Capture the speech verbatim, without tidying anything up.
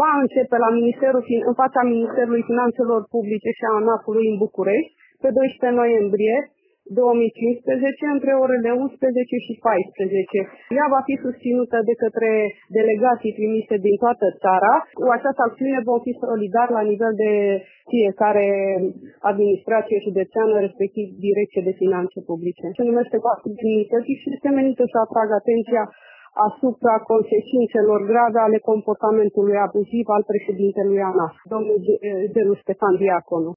va începe la Ministerul, în fața Ministerului Finanțelor Publice și a ANAF-ului în București, pe doisprezece noiembrie două mii cincisprezece, între orele unsprezece și paisprezece. Ea va fi susținută de către delegații trimise din toată țara. Cu această acțiune vom fi solidari la nivel de fiecare administrație județeană, respectiv Direcție de Finanțe Publice. Se numește Pasul Demnității și este menită să atragă atenția asupra consecințelor grave ale comportamentului abuziv al președintelui ANAF, domnul Gelu Ștefan Diaconu.